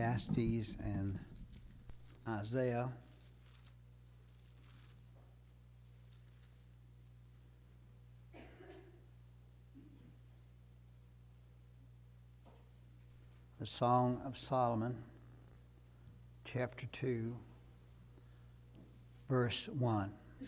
Ecclesiastes and Isaiah. The Song of Solomon, chapter 2, verse 1.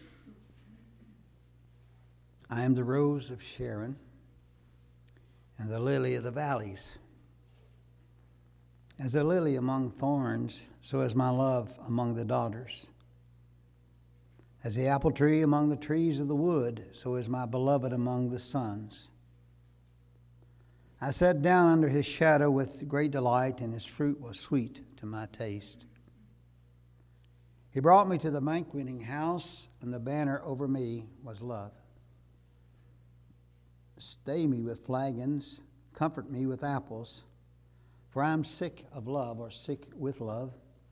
I am the rose of Sharon and the lily of the valleys. As a lily among thorns, so is my love among the daughters. As the apple tree among the trees of the wood, so is my beloved among the sons. I sat down under his shadow with great delight, and his fruit was sweet to my taste. He brought me to the banqueting house, and the banner over me was love. Stay me with flagons, comfort me with apples, for I am sick of love, or sick with love.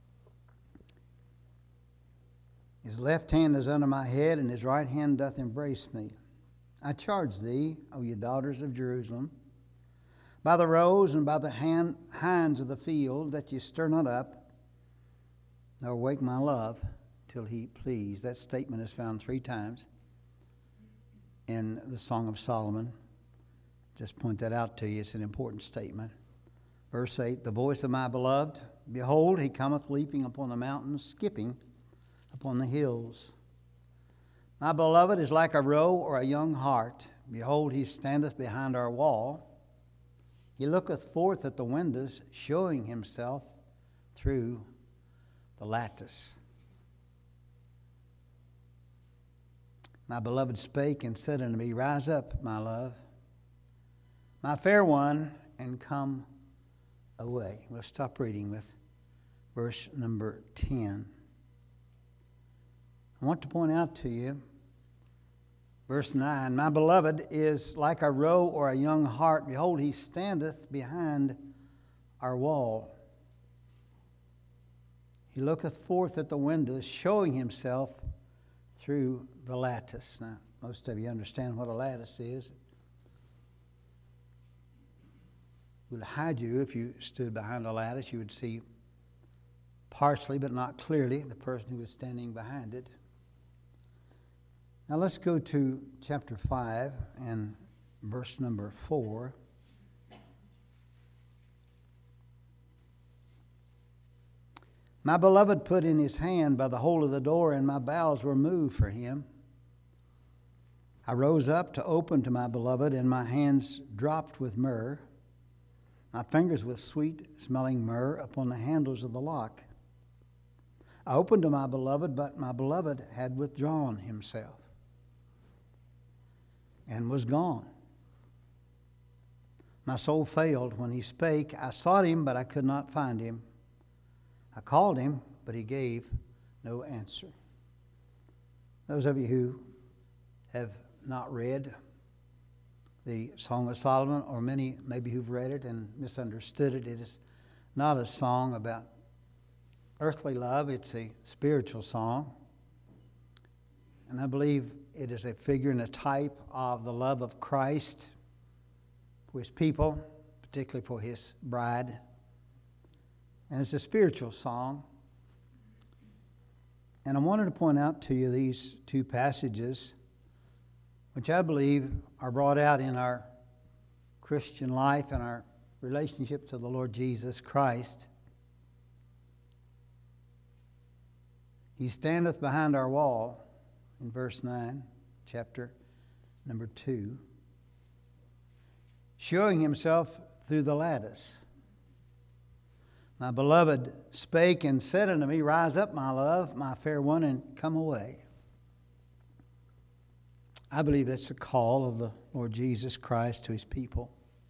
His left hand is under my head, and his right hand doth embrace me. I charge thee, O ye daughters of Jerusalem, by the roes and by the hinds of the field, that ye stir not up, nor wake my love till he please. That statement is found 3 times in the Song of Solomon. Just point that out to you. It's an important statement. Verse 8, the voice of my beloved, behold, he cometh leaping upon the mountains, skipping upon the hills. My beloved is like a roe or a young hart. Behold, he standeth behind our wall. He looketh forth at the windows, showing himself through the lattice. My beloved spake and said unto me, rise up, my love, my fair one, and come away. We'll stop reading with verse number 10. I want to point out to you, verse 9, my beloved is like a roe or a young hart. Behold, he standeth behind our wall. He looketh forth at the windows, showing himself through the lattice. Now, most of you understand what a lattice is. It would hide you if you stood behind a lattice. You would see partially, but not clearly, the person who was standing behind it. Now let's go to chapter 5 and verse number 4. My beloved put in his hand by the hole of the door, and my bowels were moved for him. I rose up to open to my beloved, and my hands dropped with myrrh. My fingers with sweet-smelling myrrh upon the handles of the lock. I opened to my beloved, but my beloved had withdrawn himself and was gone. My soul failed when he spake. I sought him, but I could not find him. I called him, but he gave no answer. Those of you who have not read the Song of Solomon, or many maybe who've read it and misunderstood it, it is not a song about earthly love. It's a spiritual song. And I believe it is a figure and a type of the love of Christ for his people, particularly for his bride. And it's a spiritual song. And I wanted to point out to you these 2 passages, which I believe are brought out in our Christian life and our relationship to the Lord Jesus Christ. He standeth behind our wall, in verse 9, chapter number 2, showing himself through the lattice. My beloved spake and said unto me, rise up, my love, my fair one, and come away. I believe that's the call of the Lord Jesus Christ to his people.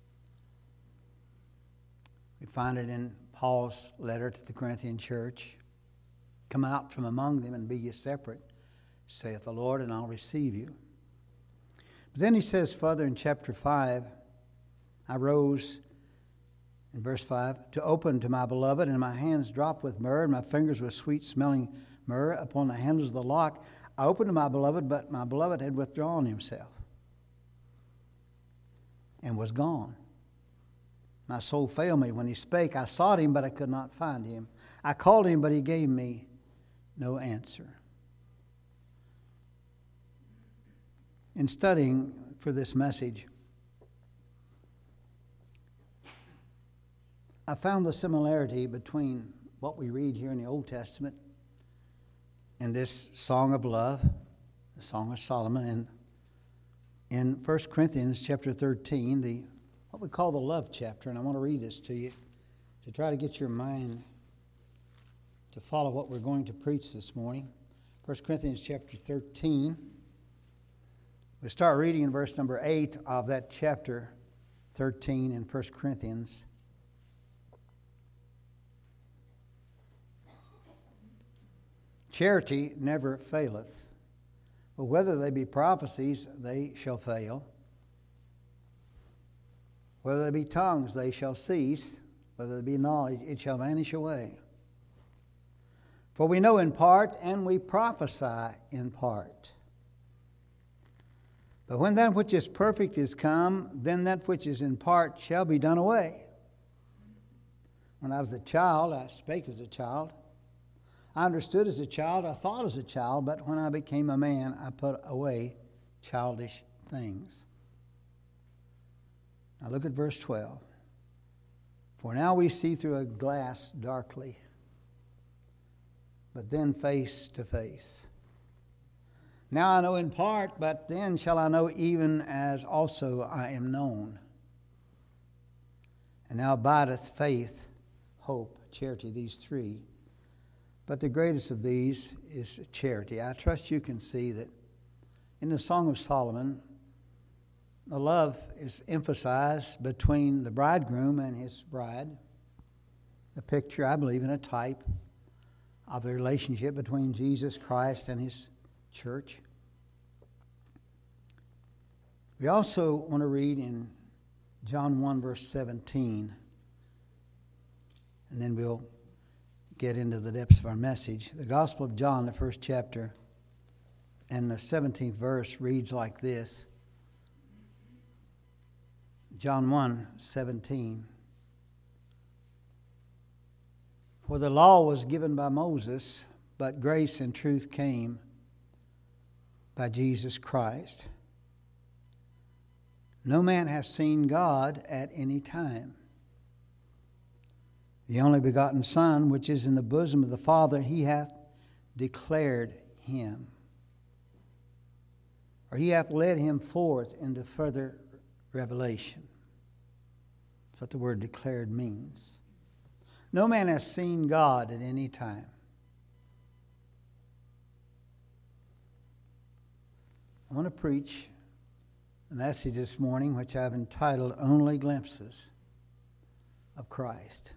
We find it in Paul's letter to the Corinthian church. Come out from among them and be ye separate, saith the Lord, and I'll receive you. But then he says further in chapter 5, I rose, in verse 5, to open to my beloved, and my hands dropped with myrrh, and my fingers with sweet-smelling myrrh upon the handles of the lock. I opened to my beloved, but my beloved had withdrawn himself and was gone. My soul failed me when he spake. I sought him, but I could not find him. I called him, but he gave me no answer. In studying for this message, I found the similarity between what we read here in the Old Testament and this song of love, the Song of Solomon, and in 1 Corinthians chapter 13, what we call the love chapter. And I want to read this to you to try to get your mind to follow what we're going to preach this morning. 1 Corinthians chapter 13. We start reading in verse number 8 of that chapter 13 in 1 Corinthians. Charity never faileth, but whether they be prophecies, they shall fail. Whether they be tongues, they shall cease. Whether there be knowledge, it shall vanish away. For we know in part, and we prophesy in part. But when that which is perfect is come, then that which is in part shall be done away. When I was a child, I spake as a child. I understood as a child, I thought as a child, but when I became a man, I put away childish things. Now look at verse 12. For now we see through a glass darkly, but then face to face. Now I know in part, but then shall I know even as also I am known. And now abideth faith, hope, charity, these three. But the greatest of these is charity. I trust you can see that in the Song of Solomon, the love is emphasized between the bridegroom and his bride. The picture, I believe, in a type of a relationship between Jesus Christ and his church. We also want to read in John 1, verse 17, and then we'll get into the depths of our message. The Gospel of John, the first chapter, and the 17th verse reads like this. John 1:17. For the law was given by Moses, but grace and truth came by Jesus Christ. No man has seen God at any time. The only begotten Son, which is in the bosom of the Father, he hath declared him. Or he hath led him forth into further revelation. That's what the word declared means. No man has seen God at any time. I want to preach a message this morning which I've entitled Only Glimpses of Christ.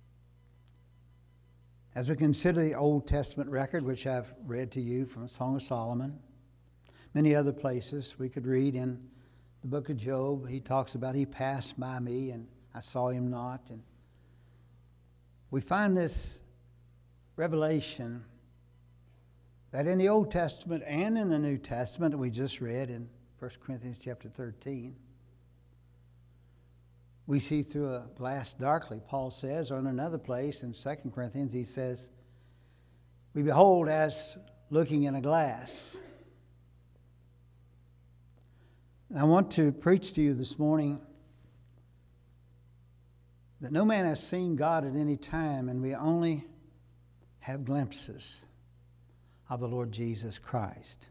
As we consider the Old Testament record, which I've read to you from the Song of Solomon, many other places we could read in the book of Job, he talks about he passed by me and I saw him not. And we find this revelation that in the Old Testament and in the New Testament that we just read in 1 Corinthians chapter 13, we see through a glass darkly, Paul says, or in another place in 2 Corinthians, he says, we behold as looking in a glass. And I want to preach to you this morning that no man has seen God at any time, and we only have glimpses of the Lord Jesus Christ.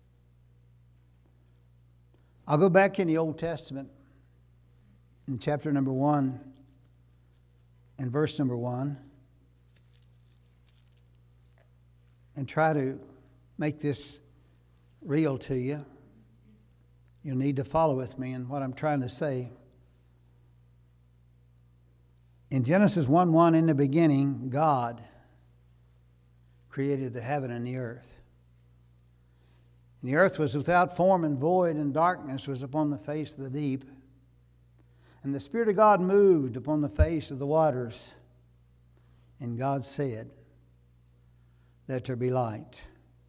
I'll go back in the Old Testament in chapter number 1 and verse number 1 and try to make this real to you. You'll need to follow with me in what I'm trying to say. In Genesis 1:1, in the beginning, God created the heaven and the earth. And the earth was without form and void, and darkness was upon the face of the deep. And the Spirit of God moved upon the face of the waters. And God said, let there be light.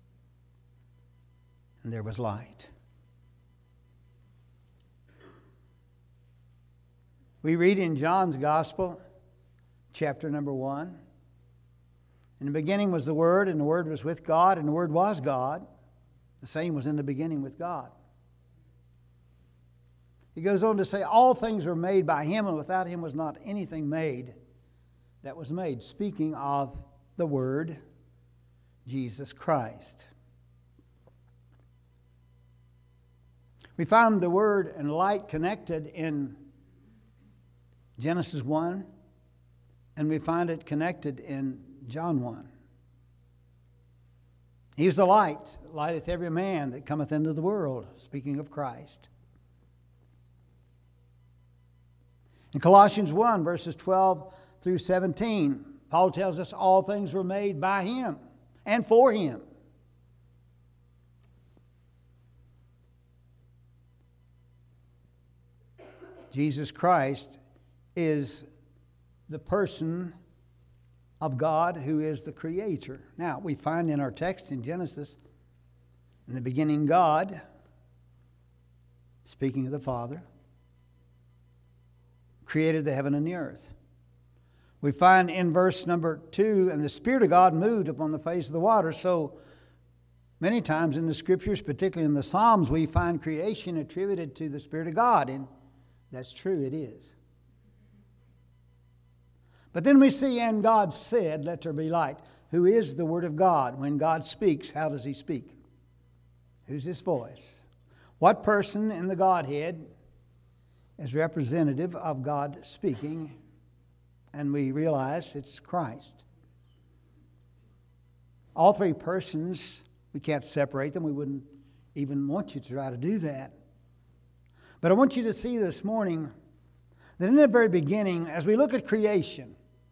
And there was light. We read in John's Gospel, chapter number 1. In the beginning was the Word, and the Word was with God, and the Word was God. The same was in the beginning with God. He goes on to say, all things were made by Him, and without Him was not anything made that was made. Speaking of the Word, Jesus Christ. We found the Word and light connected in Genesis 1, and we find it connected in John 1. He is the light, lighteth every man that cometh into the world, speaking of Christ. In Colossians 1, verses 12 through 17, Paul tells us all things were made by Him and for Him. Jesus Christ is the person of God who is the Creator. Now, we find in our text in Genesis, in the beginning God, speaking of the Father, created the heaven and the earth. We find in verse number 2, and the Spirit of God moved upon the face of the water. So many times in the Scriptures, particularly in the Psalms, we find creation attributed to the Spirit of God, and that's true, it is. But then we see, and God said, let there be light, who is the Word of God. When God speaks, how does He speak? Who's His voice? What person in the Godhead is representative of God speaking? And we realize it's Christ. All three persons, we can't separate them. We wouldn't even want you to try to do that. But I want you to see this morning that in the very beginning, as we look at creation,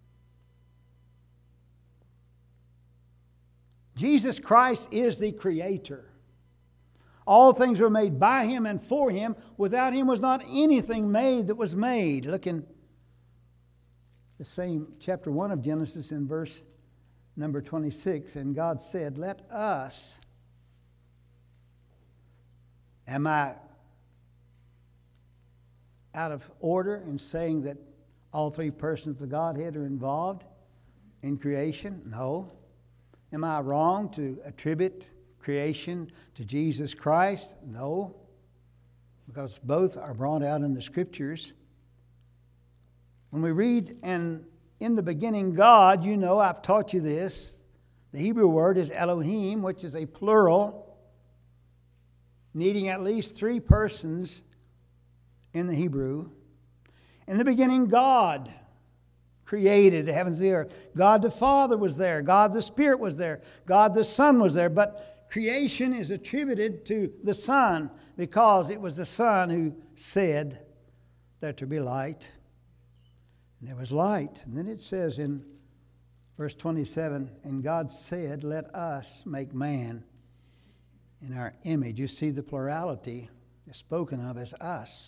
Jesus Christ is the Creator. All things were made by Him and for Him. Without Him was not anything made that was made. Look in the same chapter 1 of Genesis in verse number 26. And God said, let us. Am I out of order in saying that all three persons of the Godhead are involved in creation? No. Am I wrong to attribute creation to Jesus Christ? No. Because both are brought out in the Scriptures. When we read, and in the beginning God, you know, I've taught you this. The Hebrew word is Elohim, which is a plural, needing at least three persons in the Hebrew. In the beginning, God created the heavens and the earth. God the Father was there. God the Spirit was there. God the Son was there. But creation is attributed to the Son because it was the Son who said, let there be light. And there was light. And then it says in verse 27, and God said, let us make man in our image. You see the plurality is spoken of as us.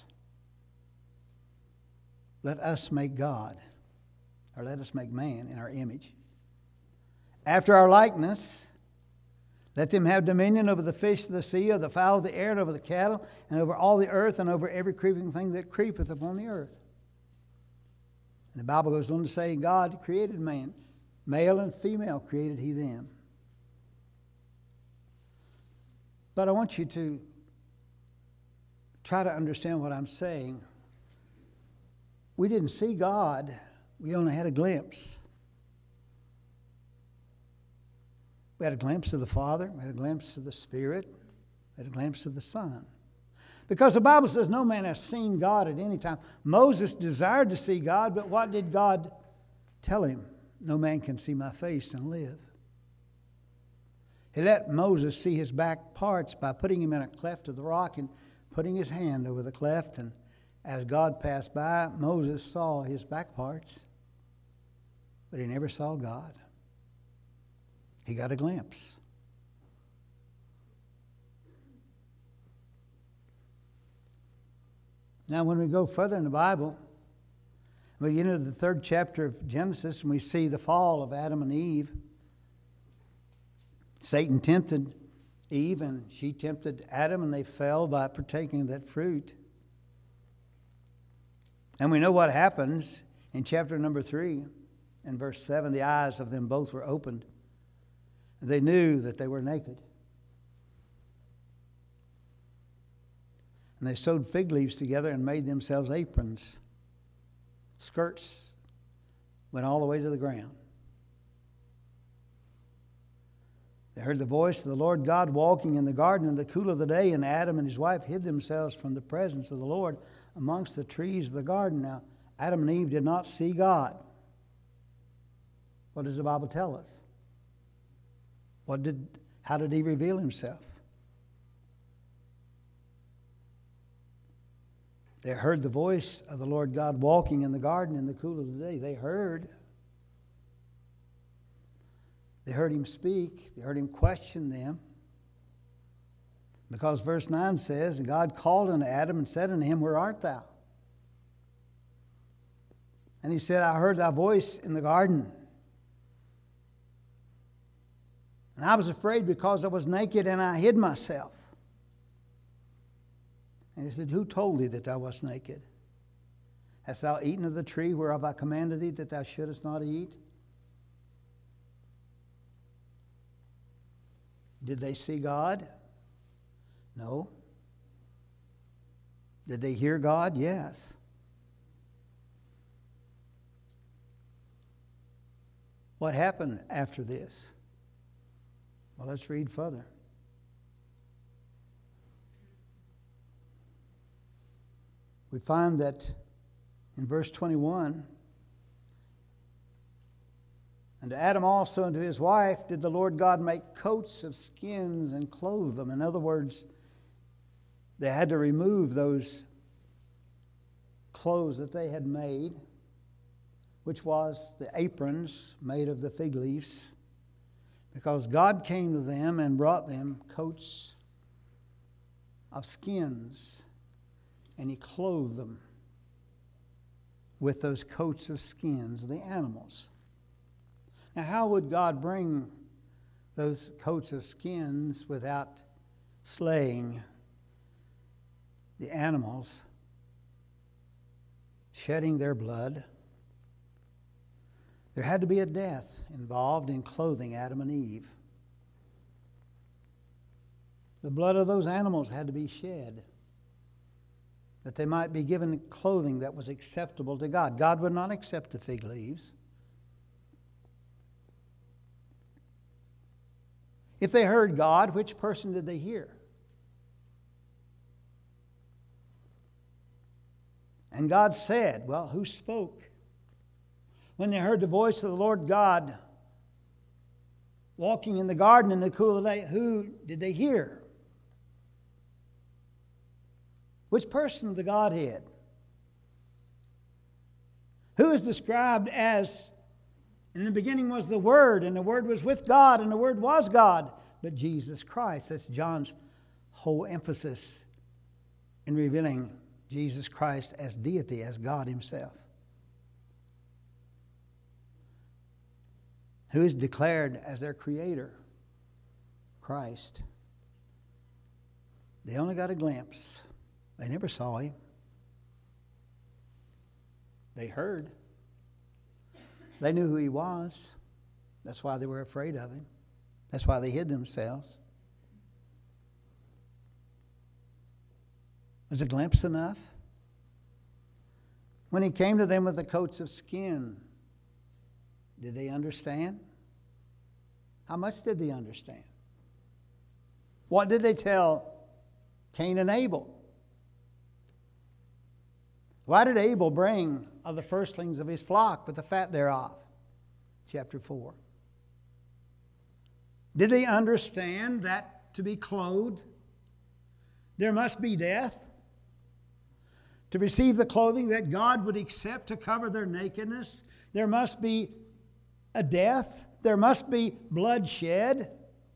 Let us make God, or let us make man in our image. After our likeness, let them have dominion over the fish of the sea, over the fowl of the air, and over the cattle, and over all the earth, and over every creeping thing that creepeth upon the earth. And the Bible goes on to say, God created man. Male and female created He them. But I want you to try to understand what I'm saying. We didn't see God. We only had a glimpse. We had a glimpse of the Father. We had a glimpse of the Spirit. We had a glimpse of the Son. Because the Bible says no man has seen God at any time. Moses desired to see God, but what did God tell him? No man can see my face and live. He let Moses see his back parts by putting him in a cleft of the rock and putting his hand over the cleft. And as God passed by, Moses saw his back parts, but he never saw God. He got a glimpse. Now, when we go further in the Bible, we get into the 3rd chapter of Genesis, and we see the fall of Adam and Eve. Satan tempted Eve, and she tempted Adam, and they fell by partaking of that fruit. And we know what happens in chapter number 3 and verse 7. The eyes of them both were opened. They knew that they were naked. And they sewed fig leaves together and made themselves aprons. Skirts went all the way to the ground. They heard the voice of the Lord God walking in the garden in the cool of the day, and Adam and his wife hid themselves from the presence of the Lord amongst the trees of the garden. Now, Adam and Eve did not see God. What does the Bible tell us? How did he reveal himself? They heard the voice of the Lord God walking in the garden in the cool of the day. They heard him speak. They heard him question them. Because verse 9 says, "And God called unto Adam and said unto him, Where art thou? And he said, I heard thy voice in the garden. And I was afraid because I was naked and I hid myself. And he said, Who told thee that thou wast naked? Hast thou eaten of the tree whereof I commanded thee that thou shouldest not eat? Did they see God? No. Did they hear God? Yes. What happened after this? Well, let's read further. We find that in verse 21, and to Adam also and to his wife did the Lord God make coats of skins and clothe them. In other words, they had to remove those clothes that they had made, which was the aprons made of the fig leaves, because God came to them and brought them coats of skins, and he clothed them with those coats of skins, the animals. Now, how would God bring those coats of skins without slaying the animals, shedding their blood? There had to be a death involved in clothing Adam and Eve. The blood of those animals had to be shed, that they might be given clothing that was acceptable to God. God would not accept the fig leaves. If they heard God, which person did they hear? And God said, well, who spoke? When they heard the voice of the Lord God walking in the garden in the cool of the day, who did they hear? Which person of the Godhead? Who is described as, in the beginning was the Word, and the Word was with God, and the Word was God, but Jesus Christ. That's John's whole emphasis in revealing Jesus Christ as deity, as God himself. Who is declared as their creator? Christ. They only got a glimpse. They never saw him. They heard. They knew who he was. That's why they were afraid of him. That's why they hid themselves. Was a glimpse enough? When he came to them with the coats of skin, did they understand? How much did they understand? What did they tell Cain and Abel? Why did Abel bring of the firstlings of his flock with the fat thereof? Chapter 4. Did they understand that to be clothed, there must be death? To receive the clothing that God would accept to cover their nakedness, there must be a death. There must be bloodshed.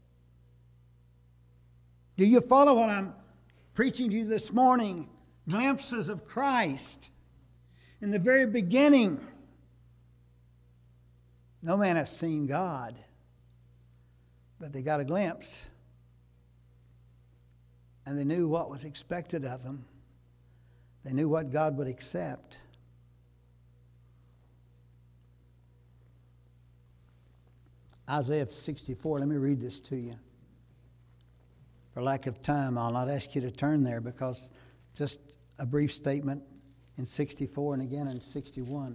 Do you follow what I'm preaching to you this morning? Glimpses of Christ. In the very beginning, no man has seen God, but they got a glimpse. And they knew what was expected of them. They knew what God would accept. Isaiah 64, let me read this to you. For lack of time, I'll not ask you to turn there because just a brief statement in 64 and again in 61.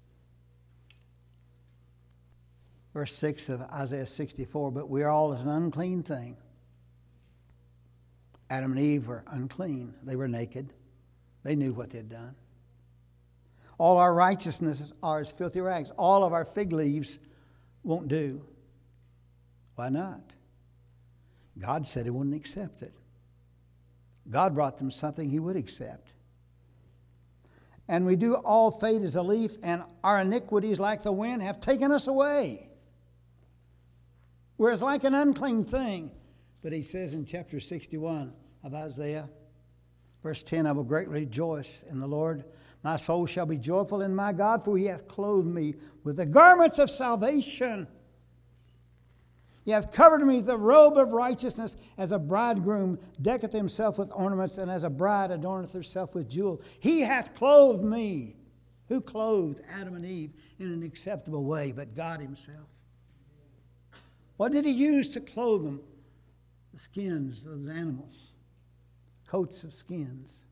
Verse 6 of Isaiah 64, but we are all as an unclean thing. Adam and Eve were unclean. They were naked. They knew what they'd done. All our righteousnesses are as filthy rags. All of our fig leaves won't do. Why not? God said He wouldn't accept it. God brought them something He would accept. And we do all fade as a leaf, and our iniquities like the wind have taken us away. We're as like an unclean thing. But He says in chapter 61 of Isaiah, verse 10, I will greatly rejoice in the Lord. My soul shall be joyful in my God, for He hath clothed me with the garments of salvation. He hath covered me with the robe of righteousness, as a bridegroom decketh himself with ornaments, and as a bride adorneth herself with jewels. He hath clothed me. Who clothed Adam and Eve in an acceptable way but God Himself? What did He use to clothe them? The skins of the animals, coats of skins.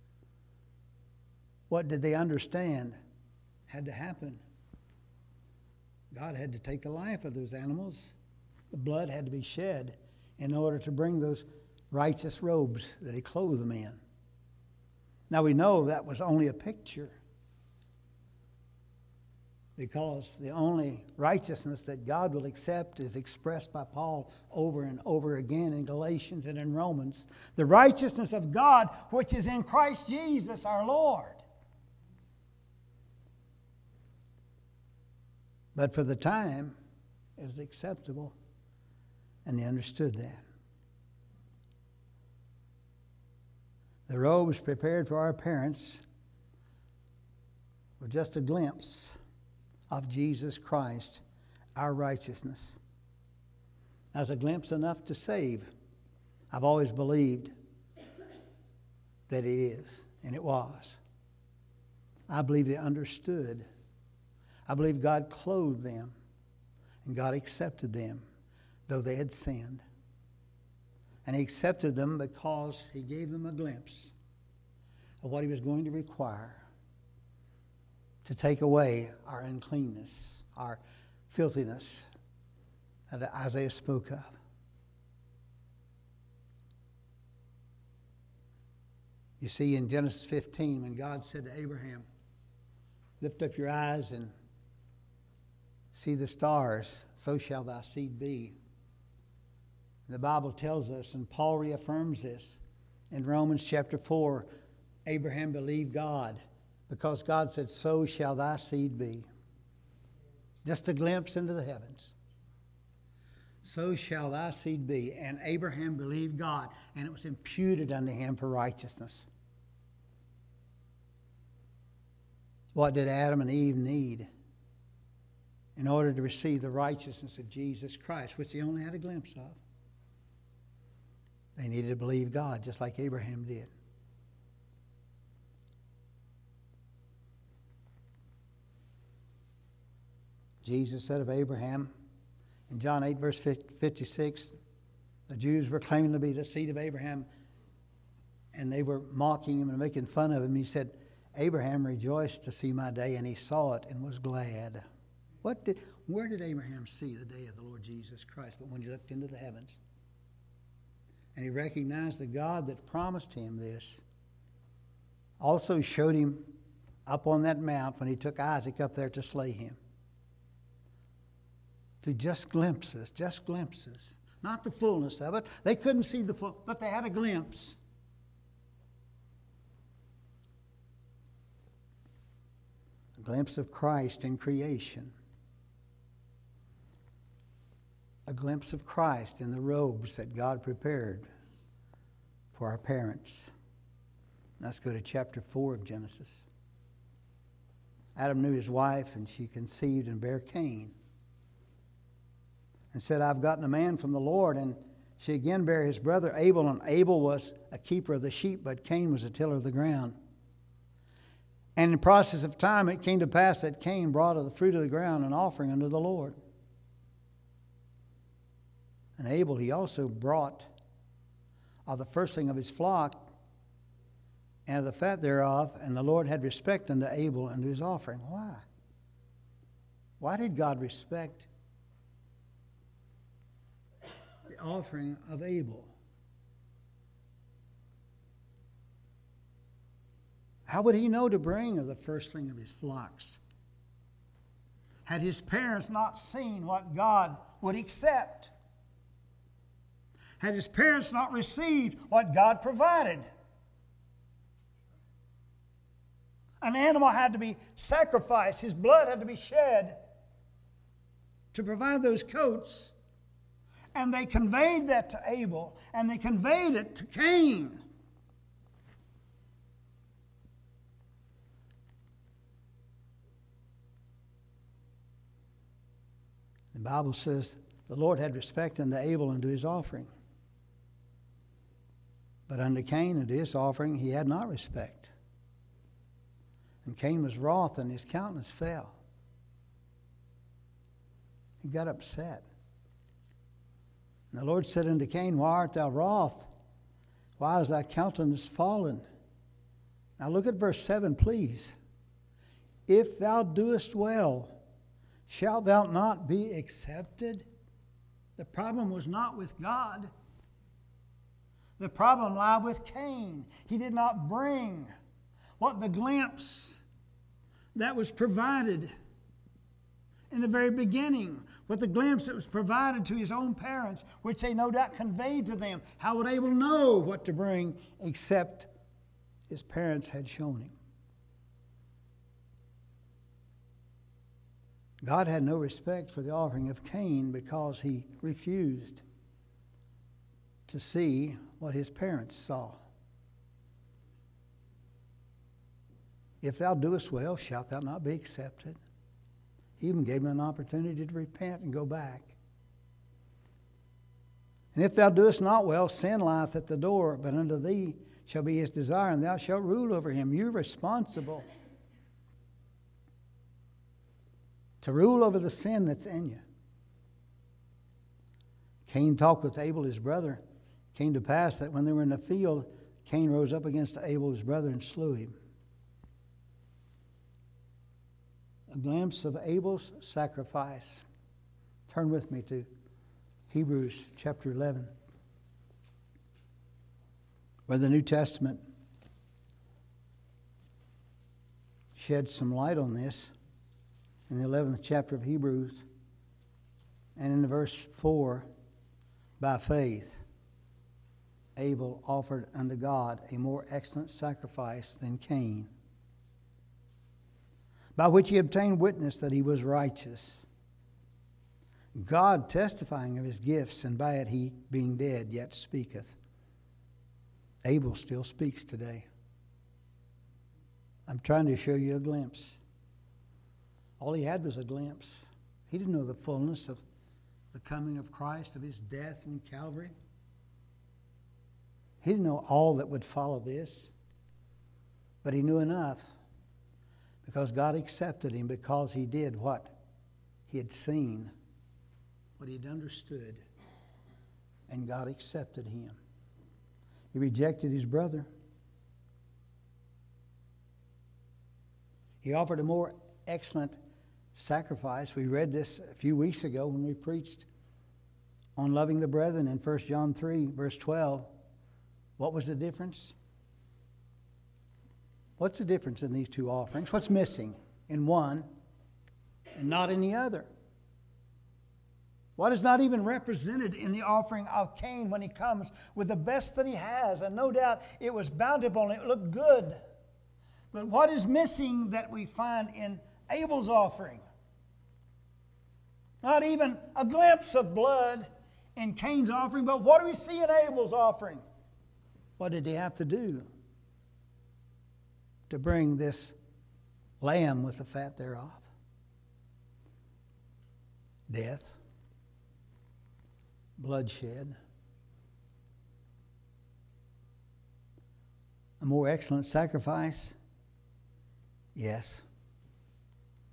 What did they understand had to happen? God had to take the life of those animals. The blood had to be shed in order to bring those righteous robes that He clothed them in. Now we know that was only a picture, because the only righteousness that God will accept is expressed by Paul over and over again in Galatians and in Romans. The righteousness of God which is in Christ Jesus our Lord. But for the time, it was acceptable, and they understood that. The robes prepared for our parents were just a glimpse of Jesus Christ, our righteousness. As a glimpse enough to save. I've always believed that it is, and it was. I believe they understood. I believe God clothed them, and God accepted them, though they had sinned. And He accepted them because He gave them a glimpse of what He was going to require to take away our uncleanness, our filthiness that Isaiah spoke of. You see, in Genesis 15, when God said to Abraham, lift up your eyes and see the stars, so shall thy seed be. The Bible tells us, and Paul reaffirms this, in Romans chapter 4, Abraham believed God because God said, so shall thy seed be. Just a glimpse into the heavens. So shall thy seed be. And Abraham believed God, and it was imputed unto him for righteousness. What did Adam and Eve need in order to receive the righteousness of Jesus Christ, which they only had a glimpse of? They needed to believe God, just like Abraham did. Jesus said of Abraham, in John 8, verse 56, the Jews were claiming to be the seed of Abraham, and they were mocking him and making fun of him. He said, Abraham rejoiced to see my day, and he saw it and was glad. Where did Abraham see the day of the Lord Jesus Christ? But when he looked into the heavens, and he recognized the God that promised him this also showed him up on that mount when he took Isaac up there to slay him. To just glimpses. Not the fullness of it. They couldn't see the full, but they had a glimpse. A glimpse of Christ in creation. A glimpse of Christ in the robes that God prepared for our parents. Let's go to chapter 4 of Genesis. Adam knew his wife, and she conceived and bare Cain. And said, I've gotten a man from the Lord. And she again bare his brother Abel, and Abel was a keeper of the sheep, but Cain was a tiller of the ground. And in the process of time it came to pass that Cain brought of the fruit of the ground an offering unto the Lord. And Abel he also brought of the firstling of his flock and of the fat thereof, and the Lord had respect unto Abel and to his offering. Why? Why did God respect the offering of Abel? How would he know to bring of the firstling of his flocks? Had his parents not seen what God would accept? Had his parents not received what God provided? An animal had to be sacrificed. His blood had to be shed to provide those coats. And they conveyed that to Abel, and they conveyed it to Cain. The Bible says the Lord had respect unto Abel and to his offering. But unto Cain and to his offering he had not respect. And Cain was wroth, and his countenance fell. He got upset. And the Lord said unto Cain, Why art thou wroth? Why is thy countenance fallen? Now look at verse 7, please. If thou doest well, shalt thou not be accepted? The problem was not with God. The problem lied with Cain. He did not bring what the glimpse that was provided in the very beginning, what the glimpse that was provided to his own parents, which they no doubt conveyed to them. How would Abel know what to bring except his parents had shown him? God had no respect for the offering of Cain because he refused to see what his parents saw. If thou doest well, shalt thou not be accepted? He even gave him an opportunity to repent and go back. And if thou doest not well, sin lieth at the door, but unto thee shall be his desire, and thou shalt rule over him. You're responsible to rule over the sin that's in you. Cain talked with Abel, his brother. It came to pass that when they were in the field, Cain rose up against Abel, his brother, and slew him. A glimpse of Abel's sacrifice. Turn with me to Hebrews chapter 11, where the New Testament sheds some light on this. In the 11th chapter of Hebrews, and in the verse 4, by faith, Abel offered unto God a more excellent sacrifice than Cain, by which he obtained witness that he was righteous, God testifying of his gifts, and by it he, being dead, yet speaketh. Abel still speaks today. I'm trying to show you a glimpse. All he had was a glimpse. He didn't know the fullness of the coming of Christ, of his death on Calvary. He didn't know all that would follow this, but he knew enough because God accepted him because he did what he had seen, what he had understood, and God accepted him. He rejected his brother. He offered a more excellent sacrifice. We read this a few weeks ago when we preached on loving the brethren in 1 John 3, verse 12. What was the difference? What's the difference in these two offerings? What's missing in one and not in the other? What is not even represented in the offering of Cain when he comes with the best that he has? And no doubt it was bountiful and it looked good. But what is missing that we find in Abel's offering? Not even a glimpse of blood in Cain's offering, but what do we see in Abel's offering? What did he have to do to bring this lamb with the fat thereof? Death, bloodshed, a more excellent sacrifice? Yes.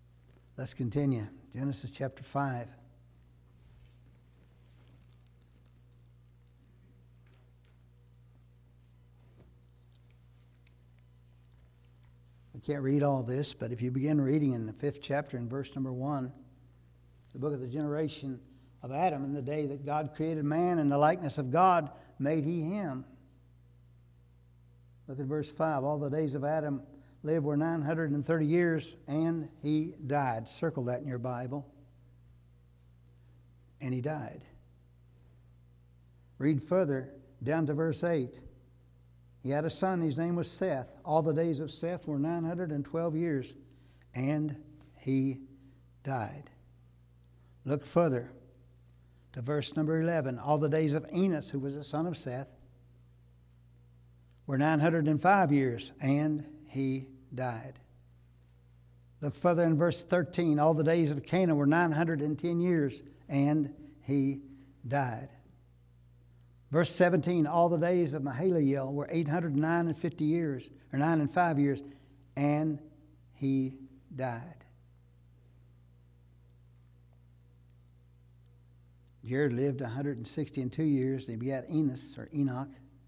Let's continue. Genesis chapter 5. can't read all this, but if you begin reading in the 5th chapter in verse number 1, the book of the generation of Adam, in the day that God created man in the likeness of God, made he him. Look at verse 5. All the days of Adam lived were 930 years, and he died. Circle that in your Bible. And he died. Read further down to verse 8. He had a son, his name was Seth. All the days of Seth were 912 years, and he died. Look further to verse number 11. All the days of Enos, who was the son of Seth, were 905 years, and he died. Look further in verse 13. All the days of Canaan were 910 years, and he died. Verse 17, all the days of Mahalalel were 809 and 50 years, or 9 and 5 years, and he died. Jared lived 162 years, and he begat Enos, or Enoch.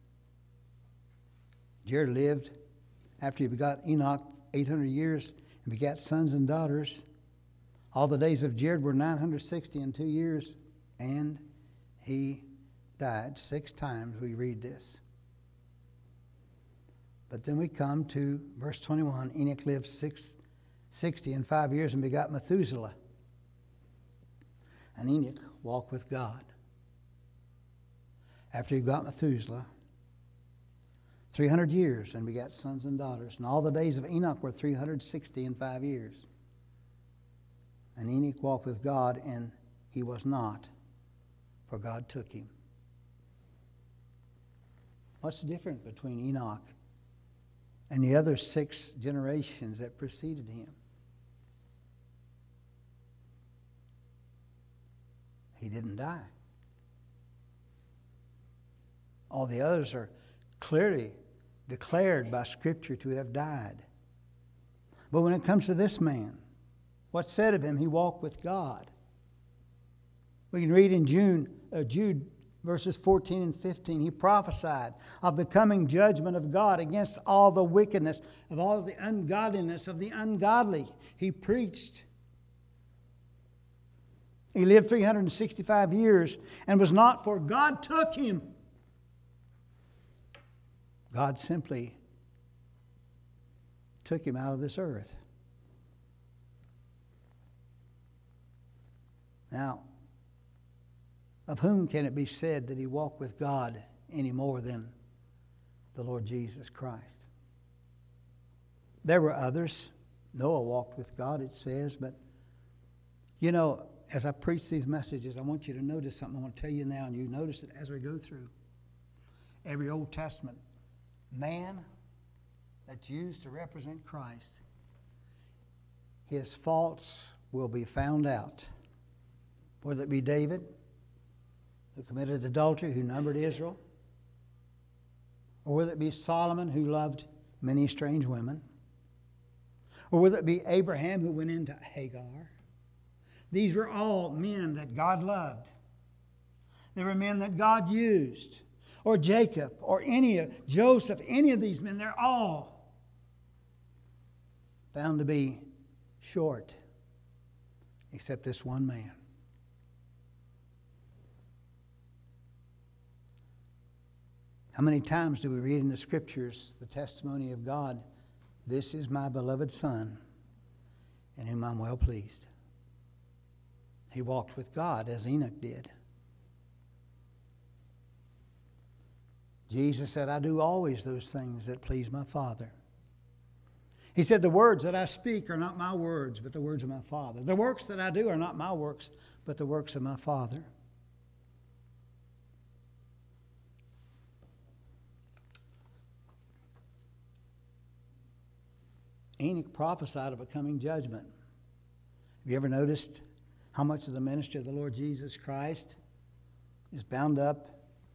Jared lived, after he begot Enoch, 800 years, and begat sons and daughters. All the days of Jared were 962 years, and he died. 6 times we read this. But then we come to verse 21. Enoch lived 60 and 5 years and begot Methuselah. And Enoch walked with God. After he got Methuselah, 300 years and begat sons and daughters. And all the days of Enoch were 360 and 5 years. And Enoch walked with God, and he was not, for God took him. What's the difference between Enoch and the other 6 generations that preceded him? He didn't die. All the others are clearly declared by Scripture to have died. But when it comes to this man, what's said of him? He walked with God. We can read in Jude verses 14 and 15. He prophesied of the coming judgment of God against all the wickedness, of all the ungodliness of the ungodly. He preached. He lived 365 years and was not, for God took him. God simply took him out of this earth. Now, of whom can it be said that he walked with God any more than the Lord Jesus Christ? There were others. Noah walked with God, it says, but you know, as I preach these messages, I want you to notice something. I want to tell you now, and you notice it as we go through. Every Old Testament man that's used to represent Christ, his faults will be found out. Whether it be David, who committed adultery, who numbered Israel, or whether it be Solomon, who loved many strange women, or whether it be Abraham, who went into Hagar. These were all men that God loved. They were men that God used. Or Jacob, or Joseph, any of these men, they're all found to be short, except this one man. How many times do we read in the Scriptures the testimony of God, "This is my beloved Son, in whom I'm well pleased"? He walked with God as Enoch did. Jesus said, "I do always those things that please my Father." He said, "The words that I speak are not my words, but the words of my Father. The works that I do are not my works, but the works of my Father." Enoch prophesied of a coming judgment. Have you ever noticed how much of the ministry of the Lord Jesus Christ is bound up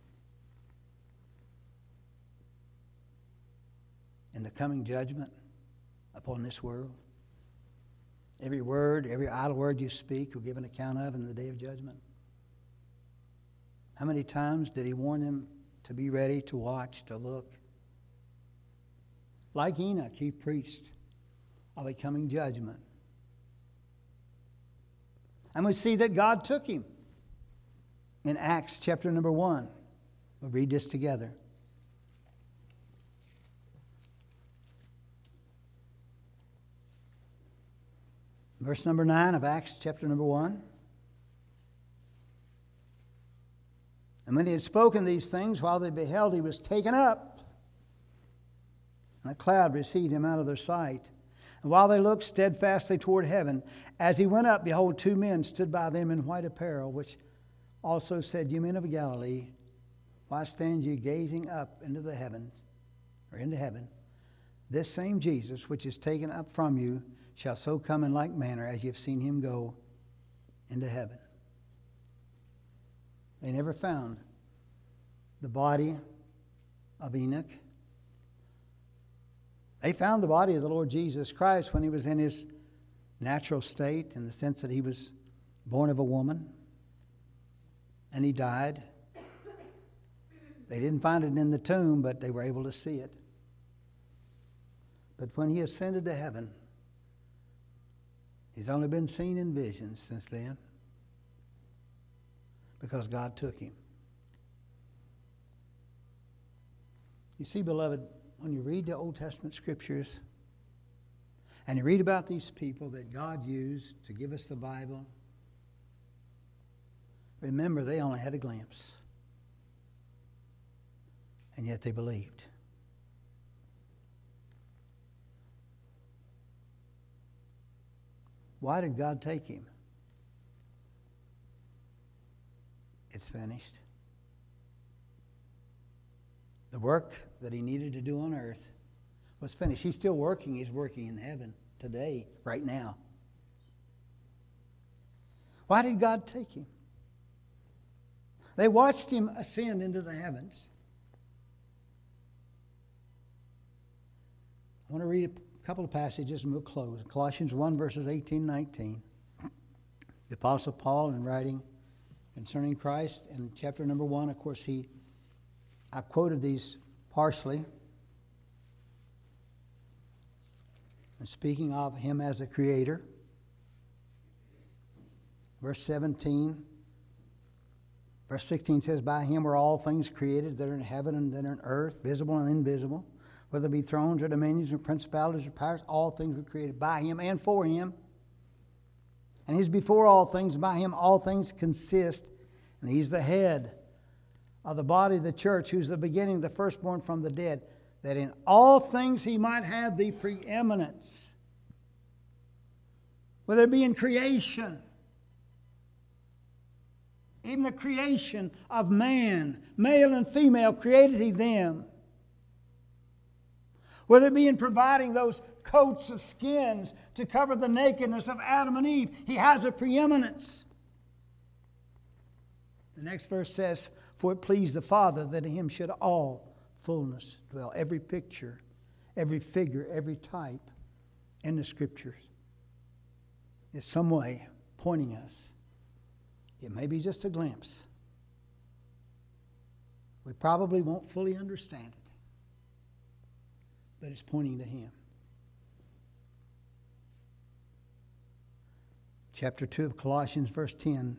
in the coming judgment upon this world? Every word, every idle word you speak will give an account of in the day of judgment. How many times did he warn them to be ready, to watch, to look? Like Enoch, he preached of a coming judgment. And we see that God took him in Acts chapter number 1. We'll read this together. Verse number 9 of Acts chapter number 1. And when he had spoken these things, while they beheld, he was taken up, and a cloud received him out of their sight. And while they looked steadfastly toward heaven, as he went up, behold, 2 men stood by them in white apparel, which also said, You men of Galilee, why stand you gazing up into the heavens, or into heaven? This same Jesus, which is taken up from you, shall so come in like manner as you have seen him go into heaven. They never found the body of Enoch. They found the body of the Lord Jesus Christ when he was in his natural state, in the sense that he was born of a woman and he died. They didn't find it in the tomb, but they were able to see it. But when he ascended to heaven, he's only been seen in visions since then, because God took him. You see, beloved, when you read the Old Testament scriptures and you read about these people that God used to give us the Bible, remember they only had a glimpse. And yet they believed. Why did God take him? It's finished. The work that he needed to do on earth was finished. He's still working. He's working in heaven today, right now. Why did God take him? They watched him ascend into the heavens. I want to read a couple of passages and we'll close. Colossians 1, verses 18 and 19. The Apostle Paul, in writing concerning Christ, in chapter number 1, of course, I quoted these partially. And speaking of him as a creator. Verse 17. Verse 16 says, By him were all things created that are in heaven and that are in earth, visible and invisible. Whether it be thrones or dominions or principalities or powers, all things were created by him and for him. And he's before all things. By him all things consist. And he's the head of the body of the church, who's the beginning, the firstborn from the dead, that in all things he might have the preeminence. Whether it be in creation, even the creation of man, male and female, created he them. Whether it be in providing those coats of skins to cover the nakedness of Adam and Eve, he has a preeminence. The next verse says, For it pleased the Father that in him should all fullness dwell. Every picture, every figure, every type in the Scriptures is some way pointing us. It may be just a glimpse. We probably won't fully understand it, but it's pointing to him. Chapter 2 of Colossians, verse 10.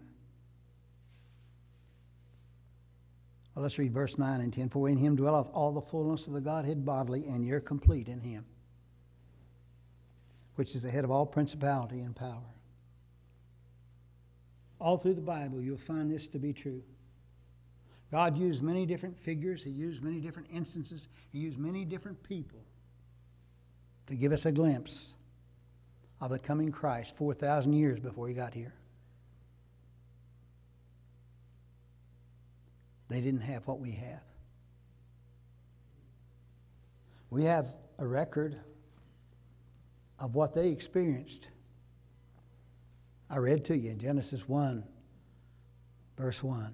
Well, let's read verse 9 and 10. For in him dwelleth all the fullness of the Godhead bodily, and you're complete in him, which is the head of all principality and power. All through the Bible, you'll find this to be true. God used many different figures. He used many different instances. He used many different people to give us a glimpse of the coming Christ 4,000 years before he got here. They didn't have what we have. We have a record of what they experienced. I read to you in Genesis 1, verse 1.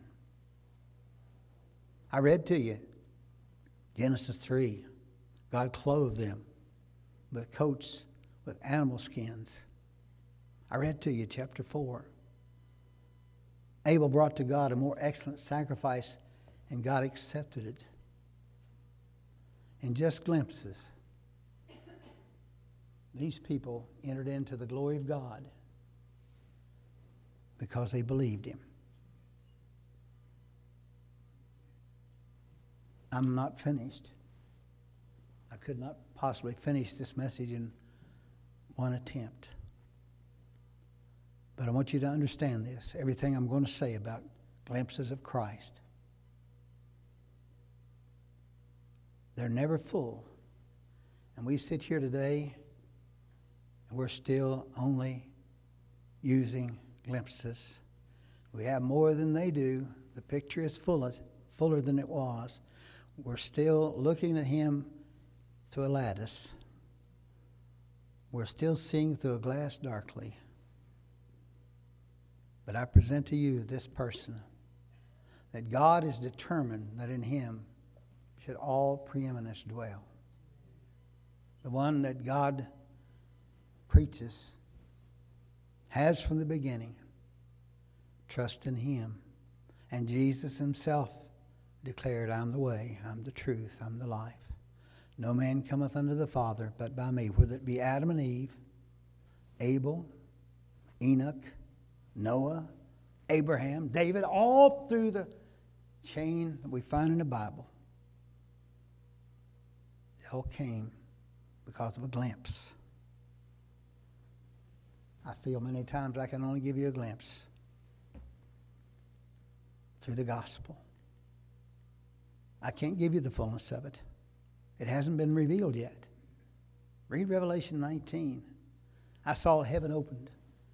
I read to you Genesis 3. God clothed them with coats with animal skins. I read to you chapter 4. Abel brought to God a more excellent sacrifice, and God accepted it. In just glimpses, These people entered into the glory of God because they believed Him. I'm not finished. I could not possibly finish this message in one attempt. But I want you to understand this. Everything I'm going to say about glimpses of Christ, they're never full. And we sit here today, and we're still only using glimpses. We have more than they do. The picture is fuller than it was. We're still looking at Him through a lattice. We're still seeing through a glass darkly. But I present to you this person, that God is determined that in Him should all preeminence dwell. The one that God preaches has from the beginning. Trust in Him. And Jesus Himself declared, I'm the way, I'm the truth, I'm the life. No man cometh unto the Father but by me. Whether it be Adam and Eve, Abel, Enoch, Noah, Abraham, David, all through the chain that we find in the Bible. They all came because of a glimpse. I feel many times I can only give you a glimpse through the gospel. I can't give you the fullness of it. It hasn't been revealed yet. Read Revelation 19. I saw heaven opened.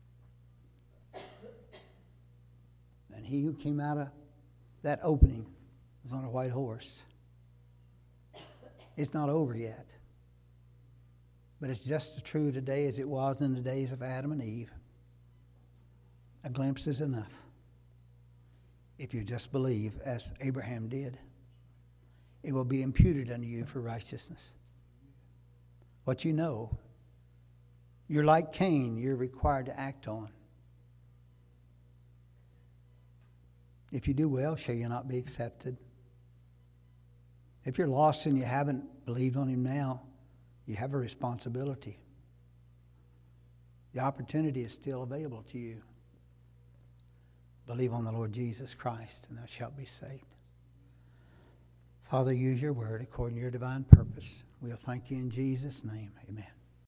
And He who came out of that opening was on a white horse. It's not over yet. But it's just as true today as it was in the days of Adam and Eve. A glimpse is enough. If you just believe as Abraham did, it will be imputed unto you for righteousness. What you know, you're like Cain, you're required to act on. If you do well, shall you not be accepted? If you're lost and you haven't believed on Him now, you have a responsibility. The opportunity is still available to you. Believe on the Lord Jesus Christ, and thou shalt be saved. Father, use your word according to your divine purpose. We'll thank you in Jesus' name. Amen.